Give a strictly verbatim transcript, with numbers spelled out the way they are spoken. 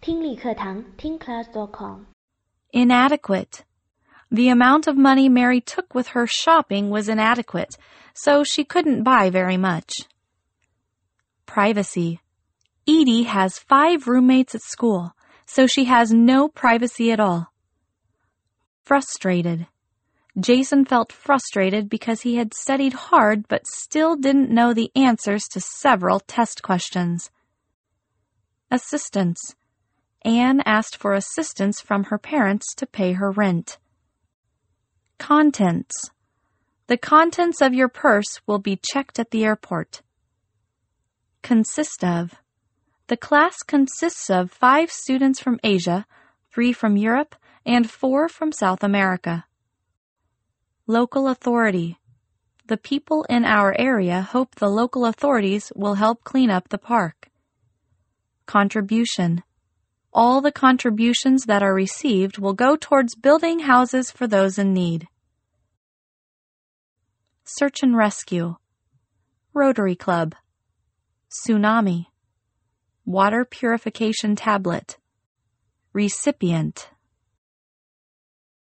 听力课堂听 class dot com. Inadequate. The amount of money Mary took with her shopping was inadequate, so she couldn't buy very much. Privacy. Edie has five roommates at school, so she has no privacy at all. Frustrated. Jason felt frustrated because he had studied hard but still didn't know the answers to several test questions. Assistance. Anne asked for assistance from her parents to pay her rent. Contents. The contents of your purse will be checked at the airport. Consist of. The class consists of five students from Asia, three from Europe, and four from South America. Local authority. The people in our area hope the local authorities will help clean up the park. Contribution. All the contributions that are received will go towards building houses for those in need. Search and rescue. Rotary Club. Tsunami. Water purification tablet. Recipient.